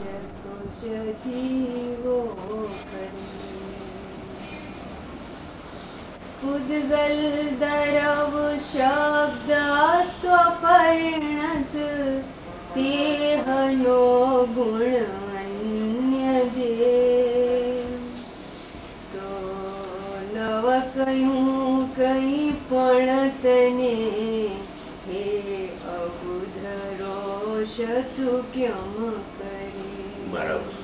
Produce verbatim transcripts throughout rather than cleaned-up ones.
कुश जीवो करे उद्गल दरव शब्दात्वपरिणत तेहनो गुण अन्य जे तो नव कयूं कई पण तने हे अबुध रोष तू क्यम करे બરાબર.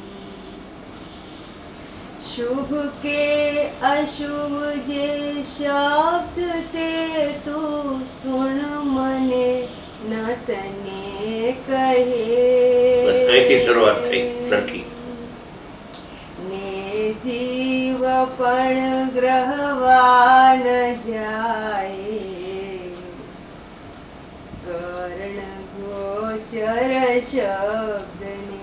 शुभ के अशुभ जे शब्द ते तू सुन मने न तने कहे બસ અહીંથી શરૂઆત થઈ સરખી. ने जीव पण ग्रहवा न जाए कर्ण गोचर शब्द ने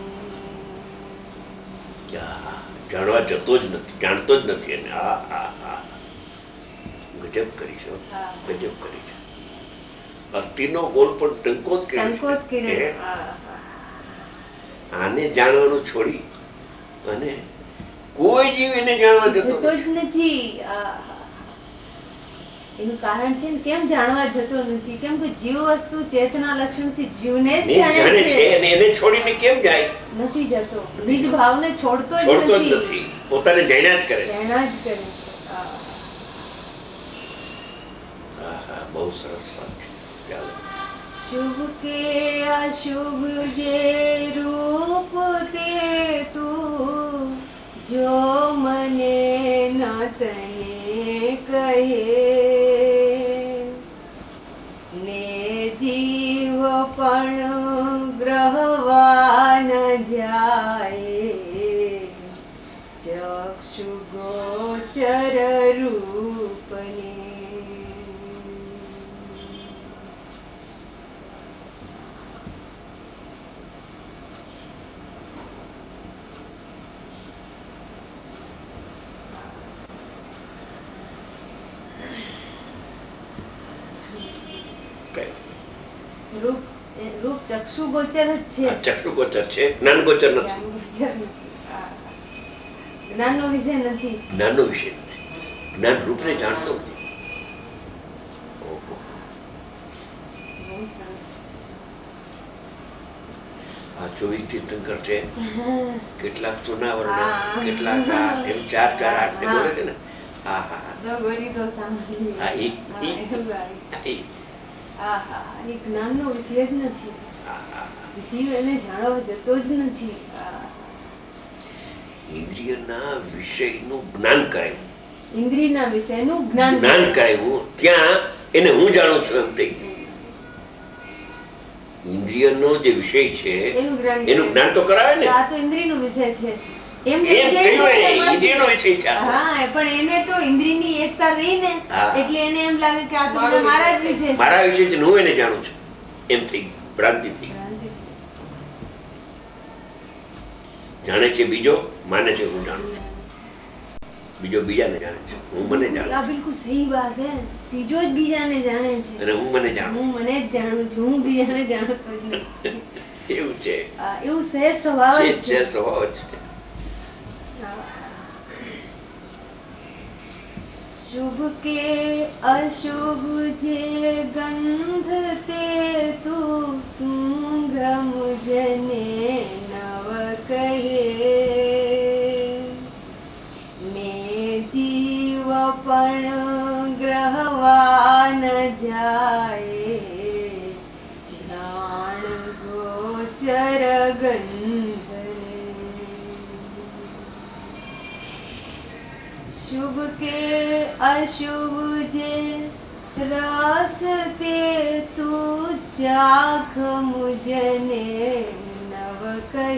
જાણવા જતો જ નથી, જાણતો જ નથી એને. આ આ આ ગજબ કરી છે, ગજબ કરી છે. અસ્થિનો ગોળ પણ ટંકો જ કર્યો. આને જાણવાનું છોડી અને કોઈ જીવ એને જાણવા જતો જ નથી. એનું કારણ છે ને કેમ જાણવા જતો નથી, કેમ કે જીવ વસ્તુ ચેતના લક્ષણ થી જીવને જ જાણે છે અને એને છોડીને કેમ જાય નથી જતો. નિજ ભાવને છોડતો જ નથી, પોતાને જાણ્યા જ કરે જાણ્યા જ કરે છે. બહુ સરસ વાત છે. ચાલો. શુભ કે અશુભ જે રૂપ તે તું જો મને ન તને કહે ને જીવ પણ ગ્રહવા ન જાય ચક્ષુ ગોચર રૂપને રૂપ રૂપ ચક્ષુ ગોચર જ છે. ચક્ષુ ગોચર છે, જ્ઞાન ગોચર નથી. જ્ઞાનનો વિષય નથી. જ્ઞાનનો વિષય નથી. જ્ઞાન રૂપને જાણતો નથી. બહુ સરસ. આ ચોવીસ તીર્થંકર છે, કેટલાક ચોનાવરના, કેટલાક એમ ચાર ચાર આઠ ને બોલે છે ને. હા હા દગોરી તો સાંભળી. હા એ જ્ઞાનનો વિષય જ નથી. જીવ એને જાણવા જતો જ નથી. ઇન્દ્રિયના વિષયનું જ્ઞાન કરાયું. ઇન્દ્રિયના વિષયનું જ્ઞાન જ્ઞાન કરાયું ત્યાં એને હું જાણું છું એમ થઈ ગયું. ઇન્દ્રિયનો જે વિષય છે એનું જ્ઞાન તો કરાવે ને. આ તો ઇન્દ્રિયનો વિષય છે એમ ઇન્દ્રિયનો વિષય છે. હા પણ એને તો ઇન્દ્રિયની એકતા રહી ને એટલે એને એમ લાગે કે આ તો મારા જ વિષય છે, મારા વિષય છે, હું એને જાણું છું એમ થઈ ગયું. ભ્રાંતિ થઈ જાણે છે બીજો, માને છે હું જાણું છું. બીજો બીજાને જાણે છે, હું મને જાણું. આ બિલકુલ સહી વાત હે. બીજો જ બીજાને જાણે છે અને હું મને જાણું. હું મને જ જાણું છું, હું બીજાને જાણતો જ નથી. એવું છે. એવું સહેજ સ્વભાવ જ છે. સ્વભાવ જ છે. શુભ કે અશુભ જે ગંધ તે તું સુંઘ મુજને નવ કહે ને જીવ પણ ગ્રહવા ન જાય ઘ્રાણ ગોચર ગંધને. શુભ કે અશુભ જે રસ તે તું ચાખ મુજને નવ કહે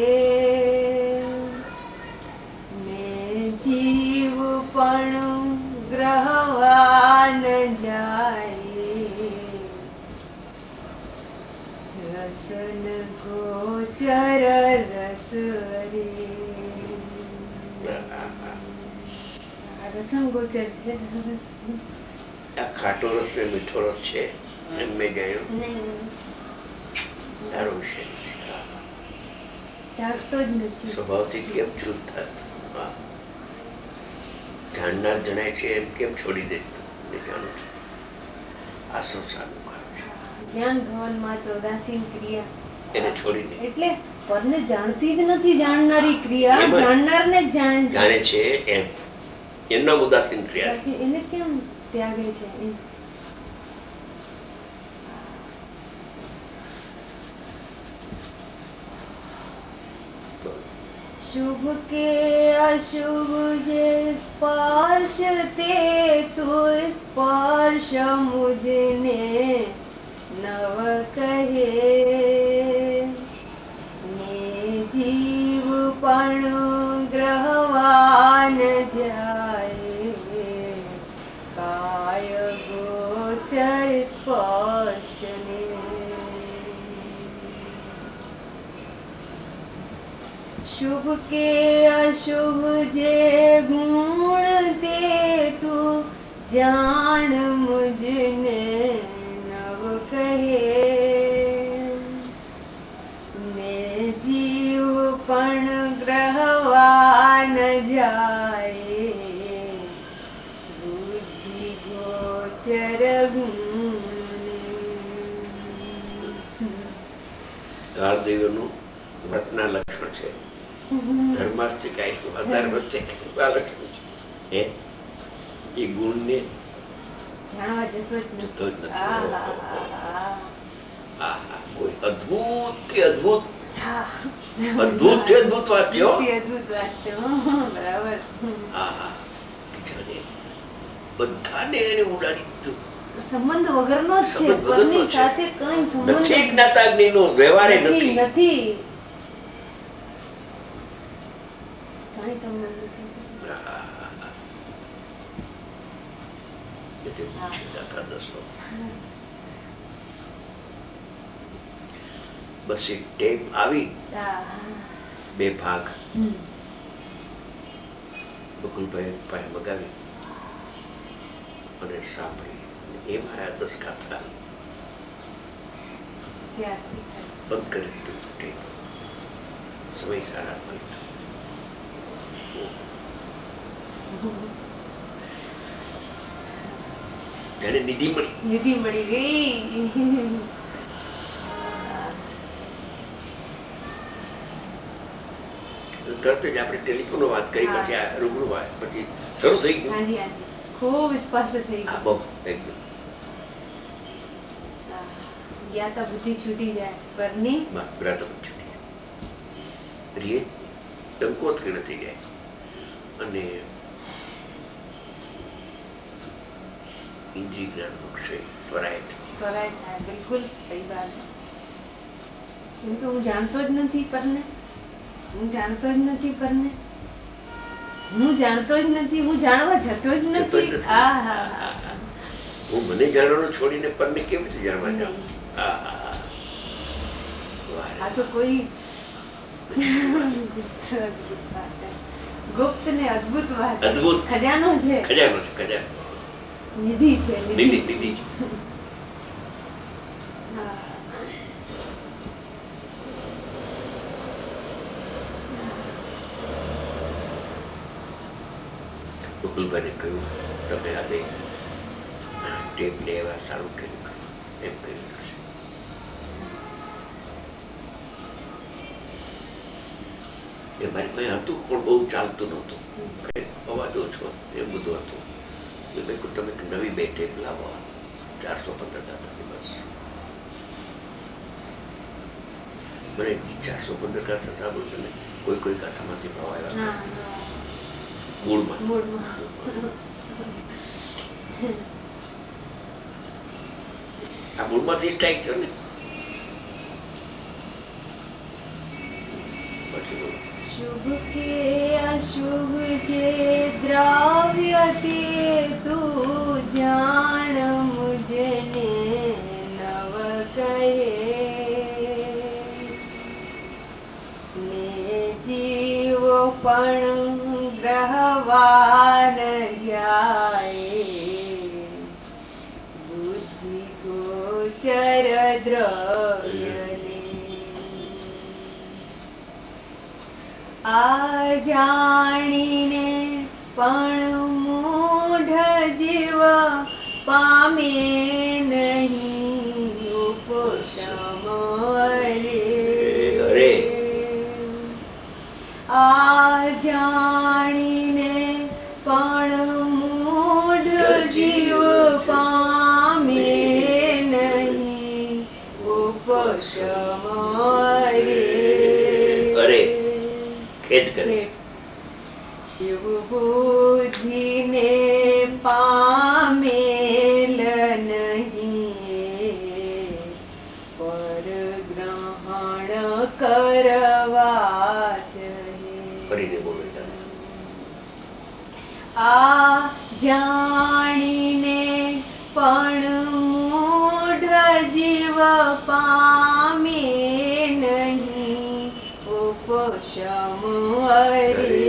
ને જીવ પણ ગ્રહવા ન જાય રસન ગોચર રસ રે. રસન ગોચર છે. આ ખાટો રસ ને મીઠો રસ છે એમ મેં જાણ્યું. તારો વિષય નથી. જાગતો જ નથી. સ્વભાવથી કેમ ચૂપ થાત? જાણનાર જણાય છે એમ કેમ છોડી દેતો? જાણું છું આ સંસારનું કામ છે. જ્ઞાન ભવન માત્ર ઉદાસીન ક્રિયા એને છોડીને એટલે પરને જાણતી જ નથી. જાણનારી ક્રિયા જાણનારને જ જાણે જાણે છે એમ એમના ઉદાસીન ક્રિયા એને કેમ ત્યાગે છે એમ. शुभ के अशुभ जे स्पर्श ते तू स्पर्श मुझने नव कहे ने जीव पण ग्रहवान जाए काय गोचर स्पर्श ने. शुभ के अशुभ जे गुण ते तू जान मुझने नव कहे ने जीव पण ग्रहवा न जाए बुद्धि गोचर ગાળદેવીઓનું વ્રતના લક્ષણ છે. ધર્માસ્તિકાય તો અઢાર વર્ષે આ લક્ષણ છે. એ ગુણને જાણવા જતો જ નથી. કોઈ અદભુત થી અદભુત અદભુત થી અદભુત વાત છે. અદભુત વાત છે. બરાબર. બધાને એને ઉડાડી દીધું. સંબંધ વગરનો જ છે. પત્ની સાથે કઈ સંબંધ નથી. જ્ઞાતાગ્નિનો વ્યવહાર નથી નથી કઈ સંબંધ નથી. બસ એક ટેપ આવી બે ભાગ બકુલભાઈ પાસે મગાવી અને સાંભળી એમાં આ દસ ગાથા બંધ કરી દીધું. ટેપ સમય સારા મળ્યું. તેને નિધિ મળી નિધિ મળી ગઈ. તરત જ આપણે ટેલિફોન વાત કરી પછી આ રૂબરૂ વાત પછી શરૂ થઈ ગયું. હાજી હાજી ખૂબ સ્પષ્ટ થઈ ગયું. બહુ એકદમ જ્ઞાતા બુદ્ધિ છૂટી જાય પરની જ્ઞાતા બુદ્ધિ છૂટી જાય પ્રિય ટંકોત્રી નથી જાય અને इंद्रिय ज्ञान નો ક્ષય ત્વરાય ત્વરાય થાય. બિલકુલ સહી વાત. કેમ કે હું જાણતો જ નથી પરને. હું જાણતો જ નથી પરને. હું જાણતો જ નથી. હું જાણવા જતો જ નથી. હા હા હા હું મને જાણવાનું છોડીને પરને કેવી રીતે જાણવા જાઉં? આ તો કોઈ ગુપ્ત ને અદ્ભુત વાત. અદ્ભુત ખજાનો છે. ખજાનો છે. ખજાનો નિધિ છે. નિધિ નિધિ બકુલભાઈને કહ્યું તમે આજે ટેપ લેવા સારું કર્યું એમ કહ્યું છે. મારી પાસે હતું પણ બહુ ચાલતું નહોતું. અવાજ ઓછો એમ બધું હતું. મેં કહ્યું તમે નવી બે ટેપ લાવો ચારસો પંદર ગાથાની બસ. મને ચારસો પંદર ગાથા સાંભળું છે ને કોઈ કોઈ ગાથામાંથી ભાવ આવ્યા મૂળમાં આ મૂળમાંથી સ્ટ્રાઇક છે ને. પછી બોલો. શુભ કે અશુભ જે દ્રવ્ય તે તું જાણ મુજને નવ કહે ને જીવ પણ ગ્રહવાન જાય બુદ્ધિ ગોચર દ્રવ્યને. આ જાણીને પણ મૂઢ જીવ પામે નહીં ઉપશમ રે. આ જાણીને પણ મૂઢ જીવ પામે નહીં ઉપશમ રે. શિવ બુદ્ધિને પામેલ નહીં પર ગ્રહણ કરવા છે. આ જાણીને પણ મૂઢ જીવ પામે નહીં ઉપશમ રે.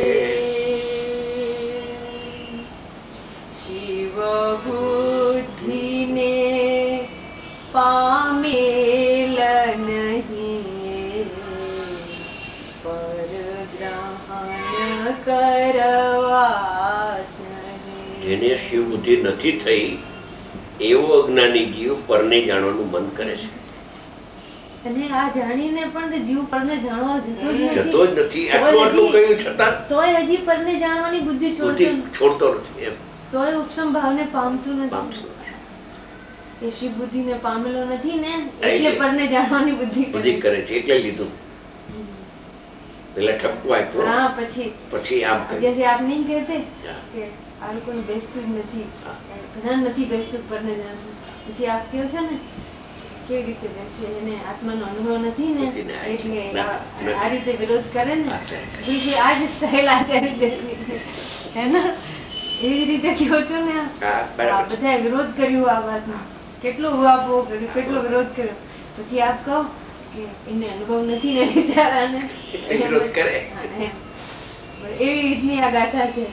શિવ બુદ્ધિને પામેલ નહીં પર ગ્રહણ કરવા છે. જેને શિવ બુદ્ધિ નથી થઈ એવો અજ્ઞાની જીવ પરને જાણવાનું મન કરે છે. અને આ જાણીને પણ જીવ પરને જાણવા જતો જ જતો જ નથી. આટલું આટલું કહ્યું છતાં તોય હજી પરને જાણવાની બુદ્ધિ છોડતો નથી. એમ તોય ઉપશમ ભાવને પામતું નથી. એ શિવ બુદ્ધિને પામેલો નથી ને એટલે પરને જાણવાની બુદ્ધિ બુદ્ધિ કરે છે. એટલે લીધું પેલા ઠપકો આપ્યો. હા પછી પછી આમ જैसे આપ નહીં કહેતે કે આ લોકોને બેસતું જ નથી, ઘણા નથી બેસતું પરને જાણશું. પછી આપ કહો છો ને કેવી રીતે બેસે, એને આત્માનો અનુભવ નથી ને એટલે આ રીતે વિરોધ કરે ને. આ જ સ્ટાઇલ આચાર્ય હે ને એવી જ રીતે કહો છો ને. બધા વિરોધ કર્યું આ વાતનો, કેટલો ઉહાપો કર્યો, કેટલો વિરોધ કર્યો. પછી આપ કહો કે એને અનુભવ નથી ને બિચારાને વિરોધ કરે. એવી રીતની આ ગાથા છે.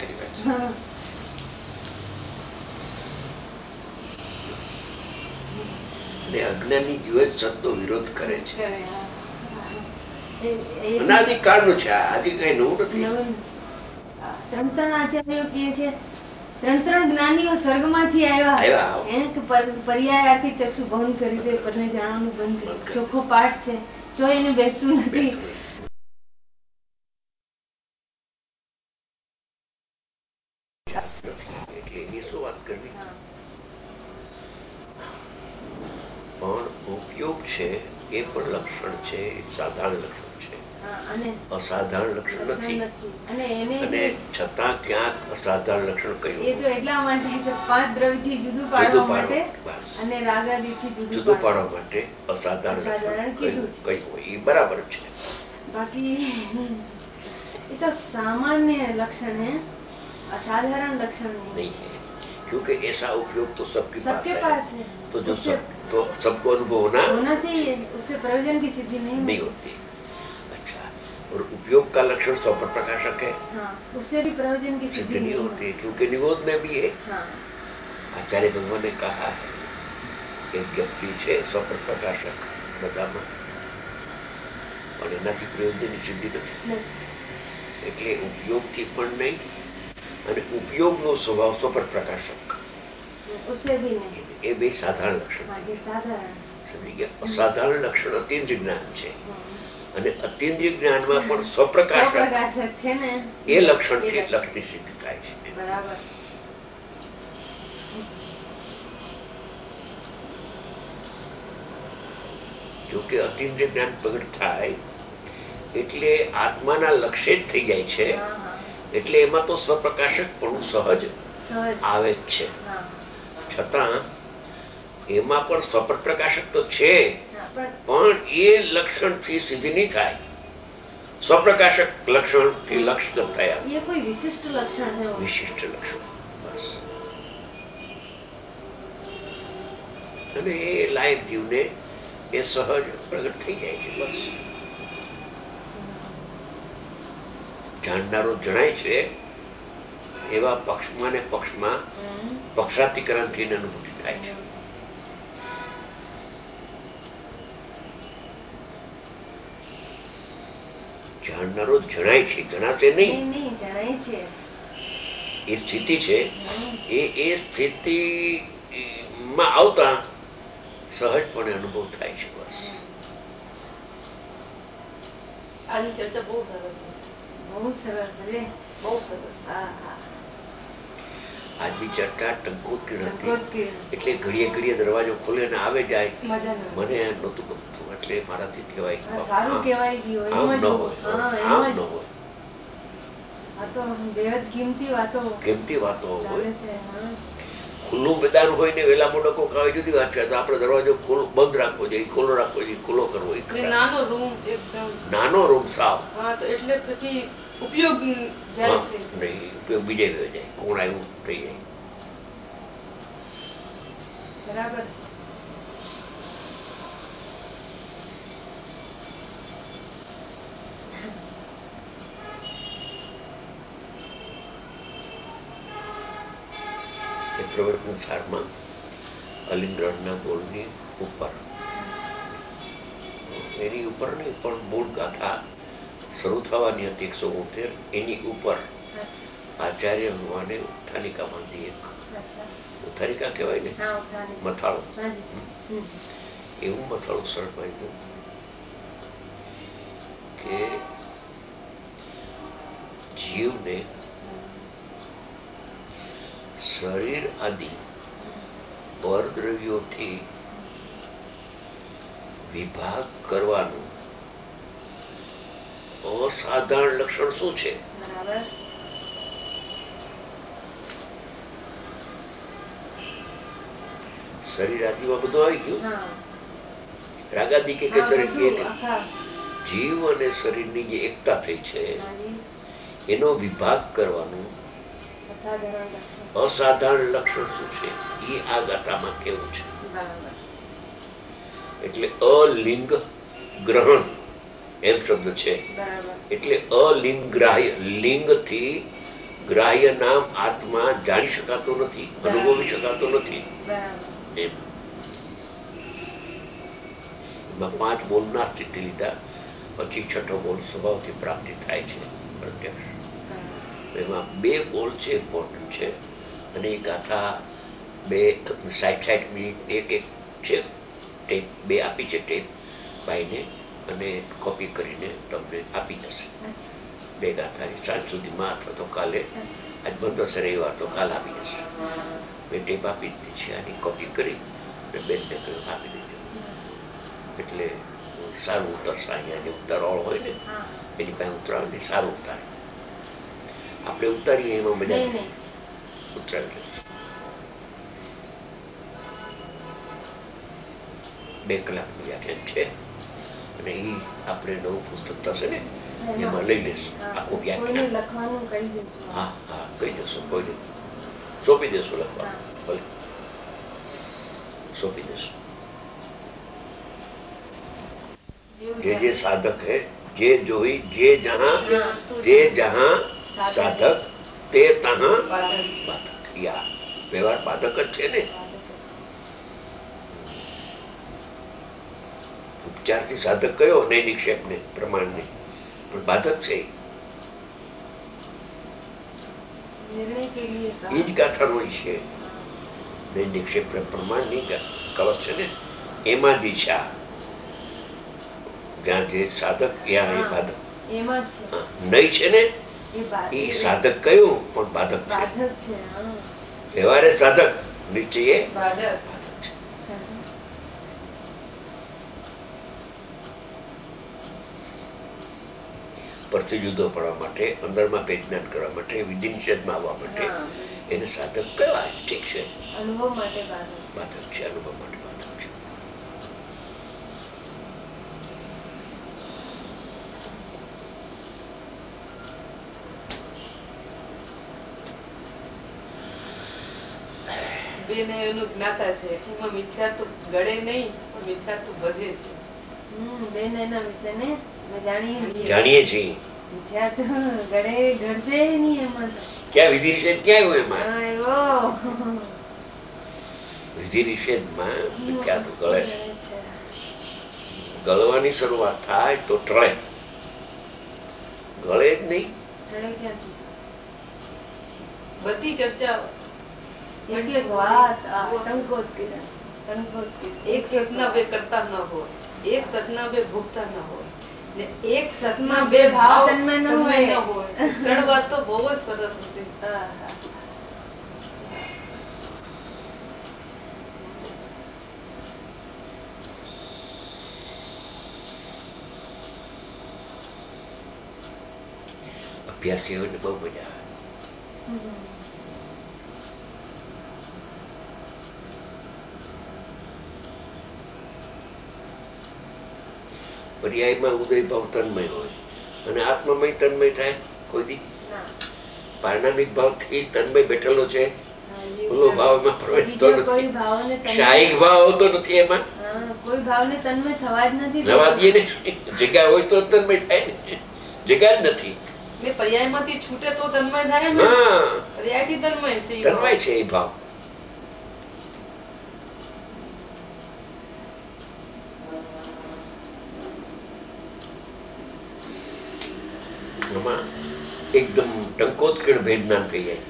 અજ્ઞાની જીવ સતનો વિરોધ કરે છે. અનાદિકાળનું છે. આજે કઈ નવું નથી. ત્રણ ત્રણ આચાર્યો કહે છે ત્રણ ત્રણ જ્ઞાનીઓ સ્વર્ગમાંથી આવ્યા પર્યાયાથી ચક્ષુ ભંગ કરી દે, પરને જાણવાનું બંધ કરી. ચોખ્ખો પાઠ છે, જો એને બેસતું નથી. પણ ઉપયોગ છે એ પણ લક્ષણ છે, સાધારણ લક્ષણ છે, અસાધારણ લક્ષણ નથી. અને છતાં ક્યાંક અસાધારણ લક્ષણ કહ્યું. એ તો એટલા માટે પાંચ દ્રવ્યથી જુદું પાડવા માટે અને રાગાદિથી જુદું પાડવા માટે અસાધારણ કીધું કહ્યું. એ બરાબર છે. બાકી એ તો સામાન્ય લક્ષણ है, असाधारण लक्षण नहीं है, क्योंकि ऐसा उपयोग तो सबके पास सबके पास है. तो जो सब तो सबको अनुभव होना होना चाहिए, उससे प्रयोजन की सिद्धि नहीं नहीं होती. अच्छा, और उपयोग का लक्षण स्वपर प्रकाशक है. हाँ, उससे भी प्रयोजन की सिद्धि नहीं होती, क्योंकि निरोध में भी है. हाँ. आचार्य भगवान ने कहा है एक व्यक्ति છે સ્વપર પ્રકાશક બધામાં, પણ એનાથી પ્રયોજનની સિદ્ધિ નથી. એટલે ઉપયોગથી પણ નહીં, અને ઉપયોગનો સ્વભાવ સ્વપર પ્રકાશક એ બે સાધારણ લક્ષણ. સમજી ગયા? અસાધારણ લક્ષણ અતિન્દ્રિય જ્ઞાન છે, અને અતિન્દ્રિય જ્ઞાનમાં પણ સ્વપ્રકાશક છે ને એ લક્ષણથી લક્ષની સિદ્ધિ થાય છે. બરાબર. જોકે અતિન્દ્રિય જ્ઞાન પ્રગટ થાય એટલે આત્માના લક્ષ્ય જ થઈ જાય છે, એટલે એમાં તો સ્વપ્રકાશક પણ સહજ આવે જ છે. છતાં એમાં પણ સ્વપર પ્રકાશક તો છે, પણ એ લક્ષણથી સિદ્ધિ નહીં થાય. સ્વપ્રકાશક લક્ષણથી લક્ષ થયા. એ કોઈ વિશિષ્ટ લક્ષણ છે. વિશિષ્ટ લક્ષણ બસ. અને એ લાયક જીવને એ સહજ પ્રગટ થઈ જાય છે. બસ જાણનારો જણાય છે એવા પક્ષમાં ને પક્ષમાં પક્ષાતિકરણથી અનુભૂતિ થાય છે. જાણનારો જણાય છે, જણાશે નહીં. નહીં જણાય છે. એ સ્થિતિ છે એ એ સ્થિતિ માં આવતા સહજપણે અનુભવ થાય છે. બસ આની ચર્ચા બહુ સરસ બહુ સરસ રે બહુ સરસ. હા હા આજની ચર્ચા ટંકોતકીર હતી એટલે ઘડીએ ઘડીએ દરવાજો ખોલે ને આવે જાય મને નહોતું ગમતું. એટલે મારાથી કહેવાય સારું કહેવાય ગયું. આમ ન હોય, આમ ન હોય. આ તો બેહદ કિંમતી વાતો કિંમતી વાતો હોય. ખુલ્લું મેદાન હોય ને વેલા મોડકો કાવે જુદી વાત છે. તો આપણે દરવાજો ખોલો બંધ રાખવો જોઈએ, ખોલો રાખવો જોઈએ, ખુલ્લો કરવો જોઈએ. નાનો રૂમ એકદમ નાનો રૂમ સાવ. હા તો એટલે પછી ઉપયોગ જાય છે નહીં, ઉપયોગ બીજે ગયો જાય. કોણ આવ્યું થઈ જાય. બરાબર છે. પ્રવર્તન સારમાં અલિંગ્રહણના બોલની ઉપર એની ઉપર નહીં પણ મૂળ ગાથા શરૂ થવાની હતી એકસો બોતેર એની ઉપર આચાર્ય ભગવાને ઉત્થાનિકા બાંધી. એક ઉત્થાનિકા કહેવાય ને મથાળું, એવું મથાળું સરળ બાંધ્યું કે જીવને શરીર આદિ પરદ્રવ્યોથી વિભાગ કરવાનું અસાધારણ લક્ષણ શું છે? શરીર આદિમાં બધું આવી ગયું. રાગાદિ કે શરીર જીવ અને શરીરની જે એકતા થઈ છે એનો વિભાગ કરવાનું અસાધારણ લક્ષણ શું છે એ આ ગાથામાં કેવું છે. એટલે અલિંગ ગ્રહણ એમ શબ્દ છે. એટલે અલિંગ ગ્રાહ્ય, લિંગ થી ગ્રાહ્ય નામ આત્મા જાણી શકાતો નથી, અનુભવી શકાતો નથી. એમાં પાંચ બોલ ના સ્થિતિ લીધા પછી છઠ્ઠો બોલ સ્વભાવથી પ્રાપ્તિ થાય છે પ્રત્યક્ષ. એમાં બે બોલ છે ઇમ્પોર્ટન્ટ છે અને એ ગાથા બે સાઠ સાઠ મિનિટ એક એક છે ટેપ, બે આપી છે ટેપ ભાઈને અને કોપી કરીને તમને આપી જશે. બે ગાથાની સાંજ સુધીમાં અથવા તો કાલે, આજ બંધ હશે રવિવાર તો કાલ આપી જશે. બે ટેપ આપી દીધી છે. આની કોપી કરી અને બેનને કહ્યું આપી દેજો. એટલે સારું ઉતરશે. અહીંયા જે ઉતારવાળો હોય ને એની પાસે ઉતરાવે ને સારું ઉતારે. આપણે ઉતારીએ એમાં મજા ઉતરાવી લેશે. બે કલાકનું વ્યાખ્યાન છે અને એ આપણે નવું પુસ્તક થશે ને એમાં લઈ લેશું આખું વ્યાખ્યાન. હા હા કહી દેશો, કોઈ નહીં, સોંપી દેશો લખવા, ભલે સોંપી દેશો. જે જે સાધક હે જે જોઈ જે જહાં જે જહાં સાધક તે તહાં બાધક. યા વ્યવહાર બાધક જ છે ને. ઉપચારથી સાધક કયો? નહીં નિક્ષેપ ને પ્રમાણ ને, પણ બાધક છે. એ જ ગાથાનો છે. નહીં નિક્ષેપ પ્રમાણ ની કવચ છે ને એમાં જ ઈચ્છા. જ્યાં જે સાધક ત્યાં એ બાધક. નહીં છે ને એ સાધક કયું પણ બાધક છે. વ્યવહારે સાધક, નિશ્ચય બાધક છે. પરથી જુદો પડવા માટે, અંદરમાં પેજ્ઞાન કરવા માટે, વિધિ નિષેધમાં આવવા માટે એને સાધક કહેવાય. ઠીક છે, અનુભવ માટે બાધક છે. અનુભવ માટે બાધક છે. બેને એનું જ્ઞાતા છે એમાં મિથ્યા તો ગળે નહીં પણ મિથ્યા તો વધે છે. બેન એના વિશે ને જાણીએ છીએ. મિથ્યા તો ગળે ગળશે નહીં એમાં તો. ક્યાં વિધિ નિષેધ ક્યાં આવ્યો એમાં? વિધિ નિષેધમાં મિથ્યા તો ગળે છે. ગળવાની શરૂઆત થાય તો ટળે. ગળે જ નહીં. ચડે ક્યાંથી? બધી ચર્ચા એટલે વાત આ ટંકોત કર્યા, ટંકોત કર્યા. એક સતના બે કરતા ન હોય, એક સતના બે ભોગતા ન હોય, ને એક સતમાં બે ભાવ તન્મય ન હોય. ત્રણ વાત તો બહુ જ સરસ હતી. અભ્યાસીઓને બહુ મજા આવે. પર્યાયમાં ઉદય ભાવ તન્મય હોય અને આત્મામય તન્મય થાય કોઈ દી? પારણામિક ભાવ થી તન્મય બેઠેલો છે, ઓલો ભાવમાં પ્રવેશતો નથી, શાહી ભાવ આવતો નથી એમાં. કોઈ ભાવને તન્મય થવા જ નથી. થવા દે ને, જગ્યા હોય તો તન્મય થાય ને, જગ્યા જ નથી. એટલે પર્યાયમાંથી છૂટે તો તન્મય થાય ને. પર્યાયથી તન્મય છે, તન્મય છે એ ભાવ. એકદમ ટંકોત્કીર્ણ ભેદ જ્ઞાન થઈ જાય.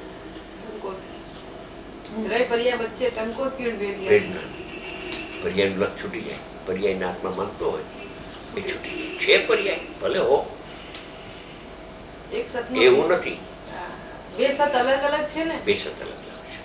પર્યાય વચ્ચે ટંકોત્કીર્ણ ભેદ જ્ઞાન, પર્યાય લક્ષ છૂટી જાય. પર્યાય આત્મા માનતો હોય એ છૂટી જાય. છે પર્યાય ભલે હો, એક સત એવું નથી. બે સત અલગ અલગ છે ને. બે સત અલગ અલગ છે.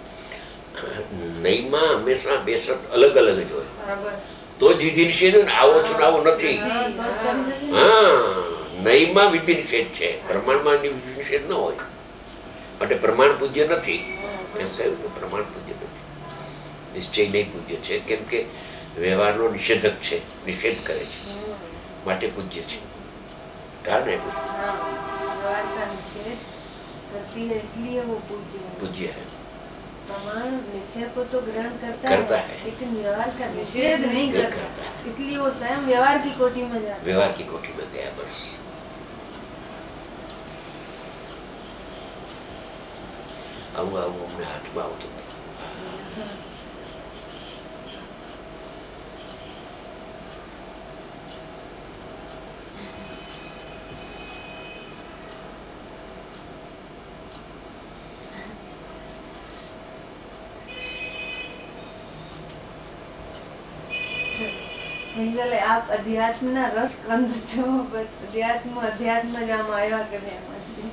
નહીમાં હંમેશા બે સત અલગ અલગ જ હોય. બરાબર. તો જ વિધિ નિષેધ આવો છો આવો નથી. હા, નહીમાં વિધિ નિષેધ છે, પ્રમાણમાં વિધિ નિષેધ ન હોય. માટે પ્રમાણ પૂજ્ય નથી એમ કહ્યું કે પ્રમાણ પૂજ્ય નથી, નિશ્ચય નહીં પૂજ્ય છે. કેમ કે વ્યવહારનો નિષેધક છે, નિષેધ કરે છે, માટે પૂજ્ય છે. કારણ એટલું પૂજ્ય है. प्रमाण निश्चय को तो ग्रहण करता, करता है, है लेकिन व्यवहार का निषेध नहीं करता, करता है. इसलिए वो स्वयं व्यवहार की कोटि में जाता, व्यवहार की कोटि में गया बस. આવું આવું અમને હાથમાં આવતું હતું. आप अध्यात्म ना रस कंद છો, બસ અધ્યાત્મ અધ્યાત્મ જ આમ આવ્યા કરે એમાંથી.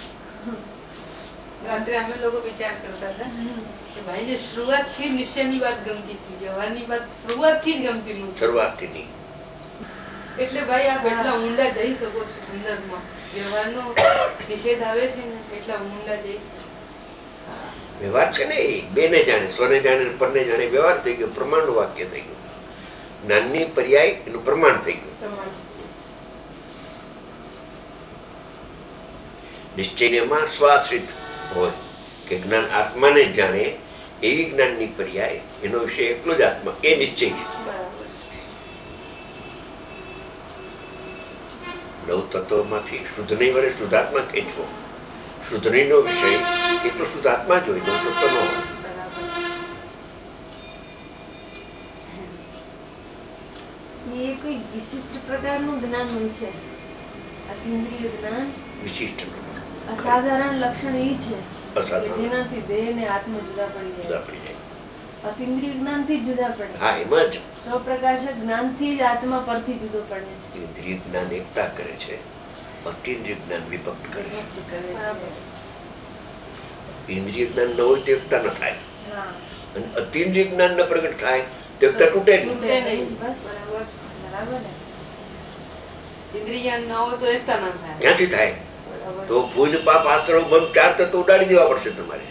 રાત્રે અમે લોકો વિચાર કરતા હતા કે ભાઈ ને શરૂઆત થી નિશ્ચય ની વાત ગમતી હતી, વ્યવહાર ની વાત શરૂઆત થી જ ગમતી નહોતી. શરૂઆત થી નહીં. એટલે ભાઈ આપ એટલા ઊંડા જઈ શકો છો અંદરમાં. વ્યવહાર નો નિષેધ આવે છે ને એટલા ઊંડા જઈ શકો. વ્યવહાર છે ને એ બે ને જાણે, સ્વને જાણે પરને જાણે વ્યવહાર થઈ ગયો, પ્રમાણ નું વાક્ય થઈ ગયું. જ્ઞાનની પર્યાય એનું પ્રમાણ થઈ ગયું. નિશ્ચયમાં સ્વાશ્રિત હોય કે જ્ઞાન આત્માને જાણે એવી જ્ઞાનની પર્યાય, એનો વિષય એકલો જ આત્મા, એ નિશ્ચય છે. નવ તત્વમાંથી શુદ્ધ નહીં વડે શુદ્ધાત્મા ખેંચવો. શુદ્ધ નહીં નો વિષય એ તો શુદ્ધાત્મા જ હોય, નવ તત્વ નો હોય. એ કોઈ વિશિષ્ટ પ્રકારનું જ્ઞાન હોય છે, અતિન્દ્રિય જ્ઞાન. વિશિષ્ટ અસાધારણ લક્ષણ એ છે કે જેનાથી દેહ ને આત્મ જુદા પડી જાય. અતિન્દ્રિય જ્ઞાન થી જુદા પડે. હા, એમાં જ સ્વપ્રકાશક જ્ઞાન થી જ આત્મા પરથી જુદો પડે છે. ઇન્દ્રિય જ્ઞાન એકતા કરે છે, અતિન્દ્રિય જ્ઞાન વિભક્ત કરે છે. ઇન્દ્રિય જ્ઞાન ન હોય તો એકતા ન થાય, અને અતિન્દ્રિય જ્ઞાન ન પ્રગટ થાય તો એકતા તૂટે નહીં. ઇન્દ્રિય જ્ઞાન ન હોય તો એકતા ન થાય. ક્યાંથી થાય? તો પુણ્ય પાપ આશ્રમ બંધ ચાર તત્વો ઉડાડી દેવા પડશે તમારે.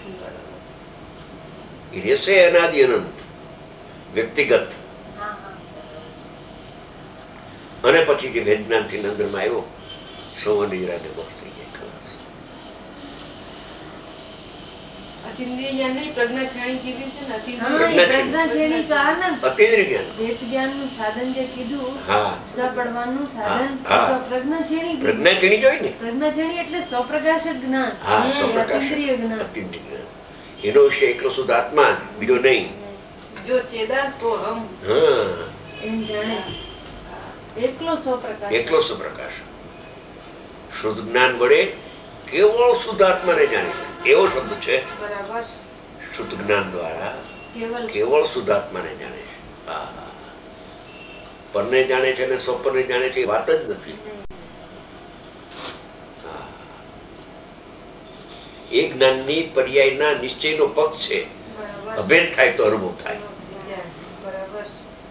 એ રહેશે અનાદિ અનંત વ્યક્તિગત, અને પછી જે વેદનાન થી અંદરમાં આવ્યો સૌવનિરાને મોક્ષ થઈ જાય. ખલાસ. અતિન્દ્રિય જ્ઞાન નહીં, પ્રજ્ઞા શ્રેણી કીધી છે ને. પ્રજ્ઞા શ્રેણી કારણ અતિન્દ્રિય જ્ઞાન, વેદ જ્ઞાન નું સાધન જે કીધું, જુદા પડવાનું સાધન, પ્રજ્ઞા શ્રેણી. પ્રજ્ઞા શ્રેણી જોઈ ને. પ્રજ્ઞા શ્રેણી એટલે સ્વપ્રકાશક જ્ઞાન. હા, સ્વપ્રકાશક જ્ઞાન, અતિન્દ્રિય જ્ઞાન. એનો વિષય એકલો શુદ્ધ આત્મા, બીજો નહીં. જો ચેદા સોહમ. હા, એમ જાણે એકલો સ્વપ્રકાશ. એકલો સ્વપ્રકાશ. શુદ્ધ જ્ઞાન વડે કેવળ શુદ્ધ આત્માને જાણે છે એવો શબ્દ છે. બરાબર. શુદ્ધ જ્ઞાન દ્વારા કેવળ શુદ્ધ આત્માને જાણે છે. હા, પરને જાણે છે અને સ્વપરને જાણે છે એ વાત જ નથી. એ જ્ઞાનની પર્યાયના નિશ્ચયનો પક્ષ છે. અભેદ થાય તો અનુભવ થાય. બરાબર.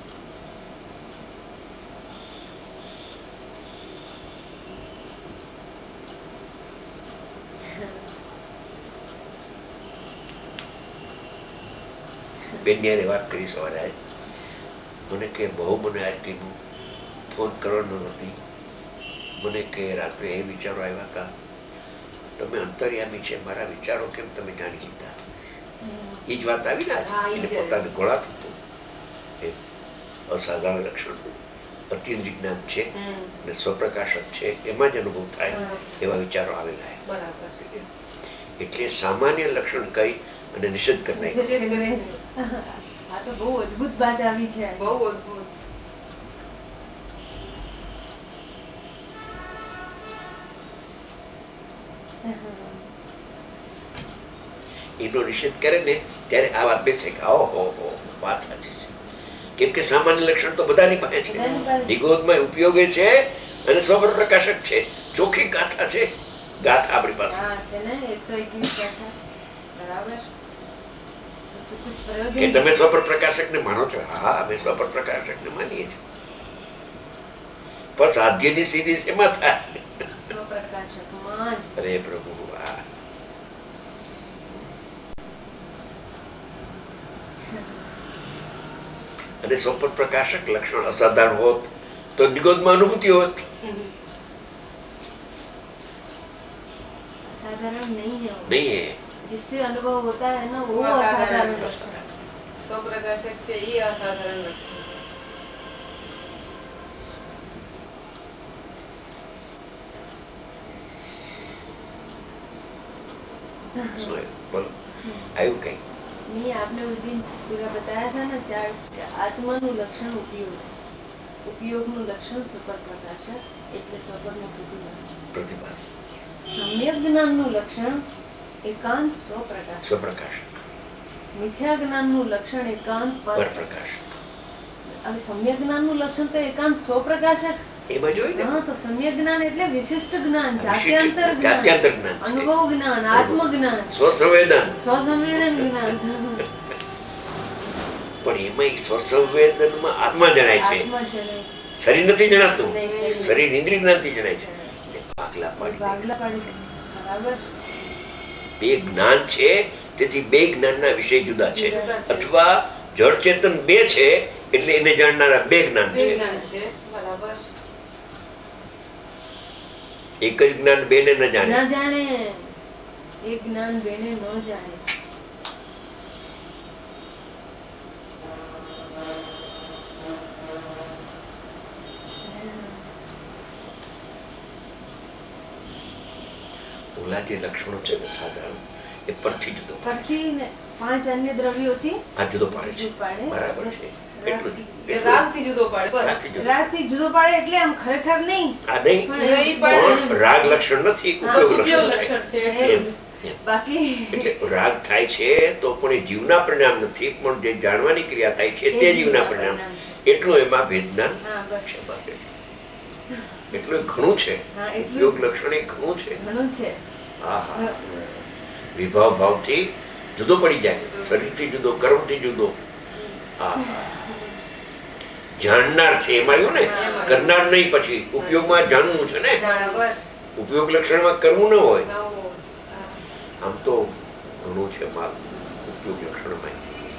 બેન યારે વાત કરી સવારે આજ મને કે બહુ મને આજ કીધું ફોન કરવાનો નથી. મને કે રાત્રે એ વિચારો આવ્યા હતા, તમે અંતર્યામી છે, મારા વિચારો કેમ તમે જાણી લીધા? એ જ વાત આવી ને એને પોતાને ગોળા થતું. એ અસાધારણ લક્ષણ અત્યંત જ્ઞાન છે અને સ્વપ્રકાશક છે, એમાં જ અનુભવ થાય એવા વિચારો આવેલા. એટલે સામાન્ય લક્ષણ કઈ અને નિષેધ કરી નાખ્યું. આ તો બહુ અદભુત વાત આવી છે. બહુ અદભુત. એનો નિષેધ કરે ને ત્યારે આ વાત બેસે કે ઓહો વાત સાચી છે. કેમ કે સામાન્ય લક્ષણ તો બધાની પાસે છે. નિગોદમાં ઉપયોગી છે અને સ્વપ્ન પ્રકાશક છે. ચોખ્ખી ગાથા છે. ગાથા આપણી પાસે કે તમે સ્વપ્ન પ્રકાશક ને માનો છો? હા, અમે સ્વપ્ન પ્રકાશક ને માનીએ છીએ. પણ સાધ્યની સ્થિતિ શેમાં થાય? અરે પ્રભુ, આ અને સ્વપ્ન પ્રકાશક લક્ષણ અસાધારણ હોત તો નિગોદમાં અનુભૂતિ હોત. असाधारण नहीं है वो। नहीं है, जिससे अनुभव होता है ना वो असाधारण लक्षण है। स्वप्रकाशक છે એ અસાધારણ લક્ષણ છે. बोलो आयु कहीं नहीं, आपने उस दिन पूरा बताया था ना चार आत्मा નું લક્ષણ ઉપયોગ ઉપયોગ નું લક્ષણ સ્વપર પ્રકાશક એટલે સ્વપર નું પ્રતિભાસ પ્રતિભાસ સમ્યક જ્ઞાન નું લક્ષણ એકાંત સ્વપ્રકાશ સ્વપ્રકાશક મિથ્યા જ્ઞાન નું લક્ષણ એકાંત પરપ્રકાશક. હવે સમ્યક જ્ઞાન નું લક્ષણ તો એકાંત સ્વપ્રકાશક એમાં જોઈ ને. હા, તો સમ્યક જ્ઞાન એટલે વિશિષ્ટ જ્ઞાન, જાત્યંતર જ્ઞાન, અનુભવ જ્ઞાન, આત્મ જ્ઞાન, સ્વસંવેદન સ્વસંવેદન જ્ઞાન. પણ એમાં સ્વસંવેદનમાં આત્મા જણાય છે, આત્મા જણાય છે, શરીર નથી જણાતું. શરીર ઇન્દ્રિય જ્ઞાનથી જણાય છે. ભાગલા પાડી ભાગલા પાડી બરાબર. બે જ્ઞાન છે, તેથી બે જ્ઞાનના વિષય જુદા છે. અથવા જળ ચેતન બે છે એટલે એને જાણનારા બે જ્ઞાન છે. બરાબર. એક જ જ્ઞાન બેને ન જાણે. ન જાણે એક જ્ઞાન બેને ન જાણે. ઓલા જે લક્ષણો છે ને સાધારણ એ પરથી જુદો પરથી ને પાંચ અન્ય દ્રવ્યોથી આ જુદો પાડે છે. બરાબર છે. એટલું જ રાગથી જુદો પાડે. બસ રાગથી જુદો પાડે એટલે આમ ખરેખર નહીં. આ નહીં પણ રાગ લક્ષણ નથી, ઉપયોગ લક્ષણ છે. બાકી એટલે રાગ થાય છે તો પણ એ જીવના પરિણામ નથી, પણ જે જાણવાની ક્રિયા થાય છે તે જીવના પરિણામ. એટલું એમાં ભેદના છે. એટલું ઘણું છે. ઉપયોગ લક્ષણ એ ઘણું છે. ઘણું છે. હા હા, વિભાવ ભાવથી જુદો પડી જાય, શરીરથી જુદો, કર્મથી જુદો. હા હા, જાણનાર છે એમાં આવ્યું ને, કરનાર નહીં. પછી ઉપયોગમાં જાણવું છે ને, ઉપયોગ લક્ષણમાં કરવું ન હોય. આમ તો ઘણું છે માલ ઉપયોગ લક્ષણમાં,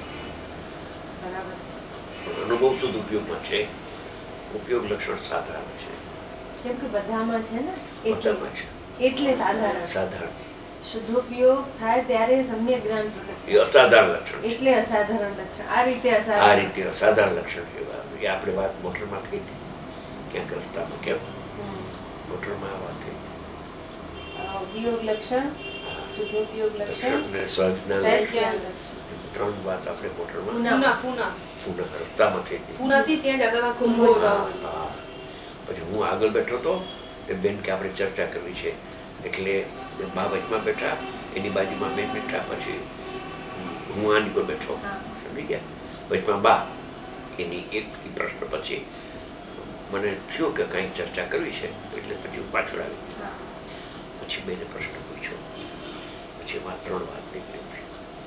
અનુભવ શુદ્ધ ઉપયોગમાં છે. ઉપયોગ લક્ષણ સાધારણ છે. કેમ કે બધામાં છે ને, બધામાં છે એટલે સાધારણ. સાધારણ શુદ્ધોપયોગ થાય ત્યારે સમ્યક જ્ઞાન પ્રગટ એ અસાધારણ લક્ષણ એટલે અસાધારણ લક્ષણ. આ રીતે આ અસાધારણ રીતે અસાધારણ લક્ષણ કહેવાય. એ આપણે વાત મોટરમાં થઈ હતી ક્યાંક રસ્તામાં. કેમ મોટરમાં આ વાત થઈ હતી. ઉપયોગ લક્ષણ, શુદ્ધોપયોગ લક્ષણ ને સહજ્ઞાન લક્ષણ, ત્રણ વાત આપણે મોટરમાં પુના રસ્તામાં થઈ હતી. પુનાથી ત્યાં જતા હતા કુંભોદ. પછી હું આગળ બેઠો હતો એ બેન કે આપણે ચર્ચા કરવી છે, એટલે બા વચમાં બેઠા, એની બાજુમાં બેન બેઠા, પછી હું આની પર બેઠો, સમજી ગયા, વચમાં બા. એની એક પ્રશ્ન પછી મને થયું કે કઈ ચર્ચા કરવી છે, એટલે પછી હું પાછળ આવી. પછી બેને પ્રશ્ન પૂછ્યો, પછી એમાં ત્રણ વાત નીકળી હતી.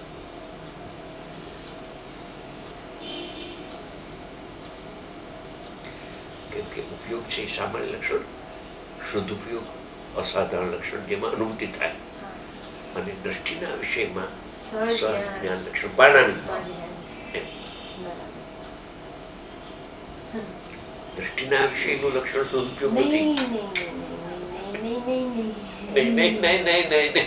કેમ કે ઉપયોગ છે એ સામાન્ય લક્ષણ, શુદ્ધ ઉપયોગ અસાધારણ લક્ષણ જેમાં અનુભૂતિ થાય, અને દ્રષ્ટિના વિષયમાં સહજ જ્ઞાન લક્ષણ પારણાની. દ્રષ્ટિના વિષયનું લક્ષણ શુદ્ધ ઉપયોગ નથી. નહીં નહીં નહીં નહીં નહીં.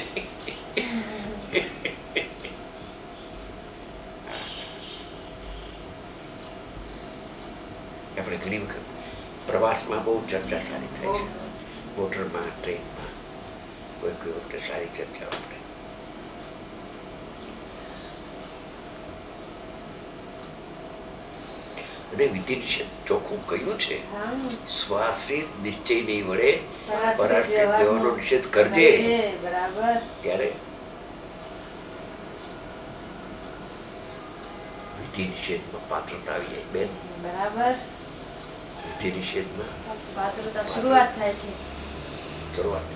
આપણે ઘણી વખત પ્રવાસમાં બહુ ચર્ચા સારી થાય છે, મોટરમાં, ટ્રેનમાં, કોઈ કોઈ વખતે સારી ચર્ચા આપણે. અને વિધિ નિષેધ ચોખ્ખું કહ્યું છે, સ્વાશ્રિત નિશ્ચય નહીં વડે પરાશ્રિત દેવાનો નિષેધ કરજે. બરાબર. ત્યારે વિધિ નિષેધમાં પાત્રતા આવી જાય બેન. બરાબર. વિધિ નિષેધમાં પાત્રતા શરૂઆત થાય છે. શરૂઆત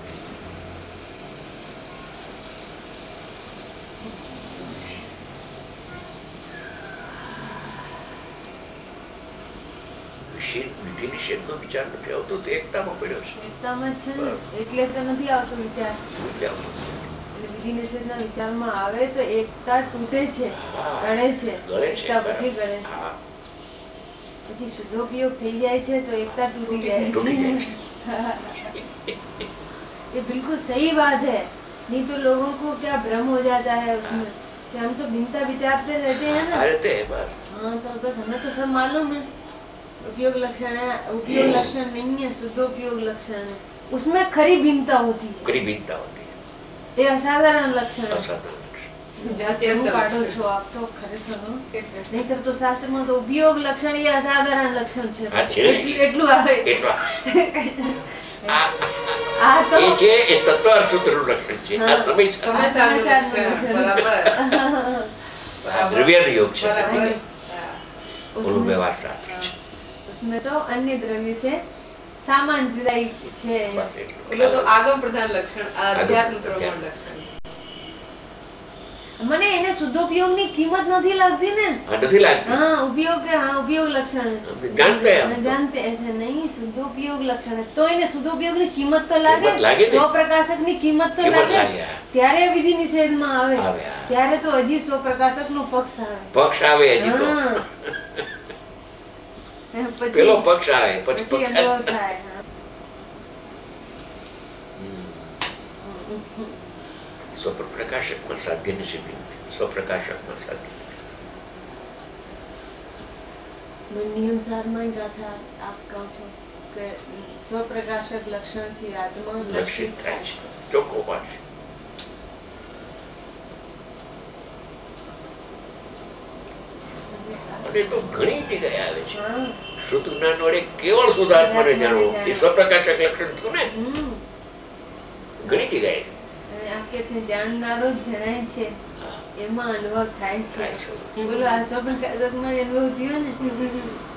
વિધિ નિષેધનો વિચાર નથી આવતો, તો એકતામાં પડ્યો છે. એકતામાં જ છે ને, એટલે તો નથી આવતો વિચાર. નથી આવતો. વિધિ નિષેધના વિચારમાં આવે તો એકતા તૂટે છે, ગળે છે, એકતા બધી ગળે છે. પછી શુદ્ધોપયોગ થઈ જાય છે તો એકતા टूटी જાય છે. ये बिल्कुल सही बात है, नहीं तो लोगों को क्या भ्रम हो जाता है उसमें कि हम तो भिन्नता विचारते रहते हैं ना. हाँ, तो बस हमें तो सब मालूम है. उपयोग लक्षण है, उपयोग लक्षण नहीं है, शुद्धोपयोग लक्षण है. उसमें खरी भिन्नता होती है. खरी भिन्नता होती है. ये असाधारण लक्षण है. असाधारण કાઢો છો આપ તો ખરેખર, નહીતર તો શાસ્ત્રમાં તો ઉપયોગ લક્ષણ એ અસાધારણ લક્ષણ છે, એટલું આવે. આ તો એ છે એ તત્વાર્થ સૂત્રનું લક્ષણ છે, આ સમય સમયસારનું લક્ષણ. બરાબર. દ્રવ્યનો યોગ છે, ઓલું વ્યવહાર શાસ્ત્ર છે. उसमें तो अन्य द्रव्य से सामान जुदाई છે. ઓલો તો આગમ પ્રધાન લક્ષણ, આધ્યાત્મ પ્રમાણ લક્ષણ. મને એને શુદ્ધોપયોગની કિંમત નથી લાગતી ને. નથી લાગતી. हाँ, उपयोग के हाँ उपयोग लक्षण जानते हैं, जानते ऐसे नहीं, शुद्धोपयोग लक्षण है तो એને શુદ્ધોપયોગની કિંમત તો લાગે, સો પ્રકાશકની કિંમત તો લાગે, ત્યારે વિધિ નિષેધમાં આવે, ત્યારે તો હજી સો પ્રકાશકનો પક્ષ આવે. પક્ષ આવે હજી તો. પછી પેલો પક્ષ આવે, પછી અનુભવ થાય. સ્વપ્રકાશકમાં સાધ્યની સિદ્ધિ નથી, સ્વપ્રકાશકમાં સાધ્ય નથી. નિયમ સારમાં ગાથા આપ કહો છો કે સ્વપ્રકાશક લક્ષણથી આત્મા લક્ષિત થાય છે. ચોખ્ખો પાઠ છે. અને તો ઘણી જગ્યાએ આવે છે. શુદ્ધ જ્ઞાન વડે કેવળ શુદ્ધાત્માને જાણો, એ સ્વપ્રકાશક લક્ષણ થયું ને. ઘણી જગ્યાએ જાણનારો જણાય છે, એમાં અનુભવ થાય છે. બોલો આ સ્વપ્રકાશકમાં અનુભવ થયો ને.